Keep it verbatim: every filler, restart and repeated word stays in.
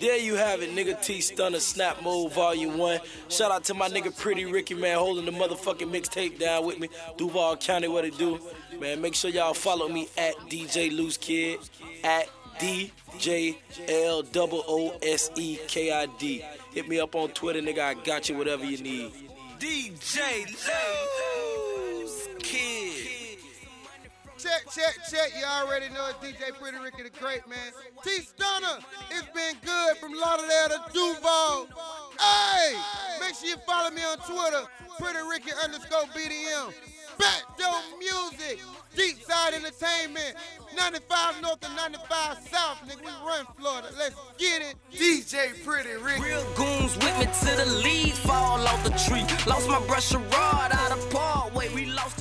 There you have it, nigga. T Stunner Snap Mode Volume one. Shout out to my nigga Pretty Ricky, man, holding the motherfucking mixtape down with me. Duval County, what it do? Man, make sure y'all follow me at D J Loose Kid, at D J L O O S E K I D. Hit me up on Twitter, nigga. I got you, whatever you need. D J Loose Kid. Check, check, check. You already know it's D J Pretty Ricky the Great, man. T Stunner, it's been good from Lauderdale to Duval. Hey, make sure you follow me on Twitter, Pretty Ricky underscore B D M. Backdoor Music, Deep Side Entertainment, ninety-five North and ninety-five South, nigga. We run Florida. Let's get it. D J Pretty Ricky. Real goons with me till the leaves fall off the tree. Lost my brush rod out of Parkway. We lost